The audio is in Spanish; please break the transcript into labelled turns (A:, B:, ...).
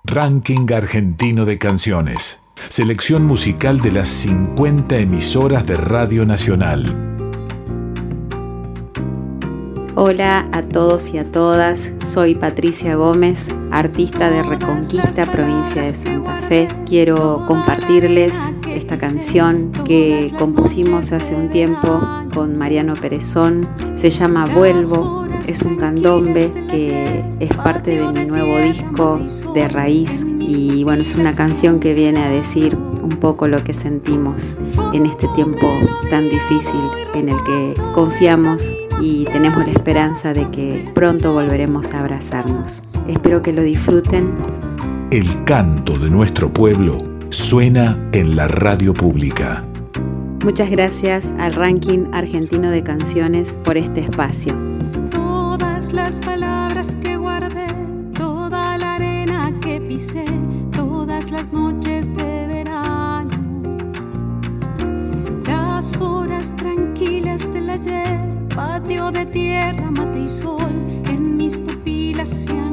A: Ranking Argentino de Canciones. Selección musical de las 50 emisoras de Radio Nacional.
B: Hola a todos y a todas, soy Patricia Gómez, artista de Reconquista, provincia de Santa Fe. Quiero compartirles esta canción que compusimos hace un tiempo con Mariano Perezón. Se llama Vuelvo, es un candombe que es parte de mi nuevo disco de Raíz. Y bueno, es una canción que viene a decir un poco lo que sentimos en este tiempo tan difícil en el que confiamos y tenemos la esperanza de que pronto volveremos a abrazarnos. Espero que lo disfruten.
A: El canto de nuestro pueblo suena en la radio pública.
B: Muchas gracias al Ranking Argentino de Canciones por este espacio.
C: Todas las palabras que guardé, toda la arena que pisé, todas las noches de verano, las horas tranquilas del ayer, patio de tierra, mate y sol, en mis pupilas se